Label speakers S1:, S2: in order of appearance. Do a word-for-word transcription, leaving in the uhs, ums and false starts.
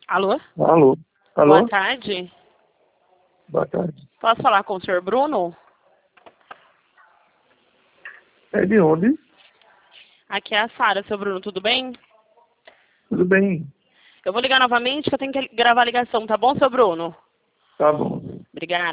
S1: Alô?
S2: Alô? Alô?
S1: Boa tarde.
S2: Boa tarde.
S1: Posso falar com o senhor Bruno?
S2: É de onde?
S1: Aqui é a Sara, seu Bruno, tudo bem?
S2: Tudo bem?
S1: Eu vou ligar novamente que eu tenho que gravar a ligação, tá bom, seu Bruno?
S2: Tá bom.
S1: Obrigada.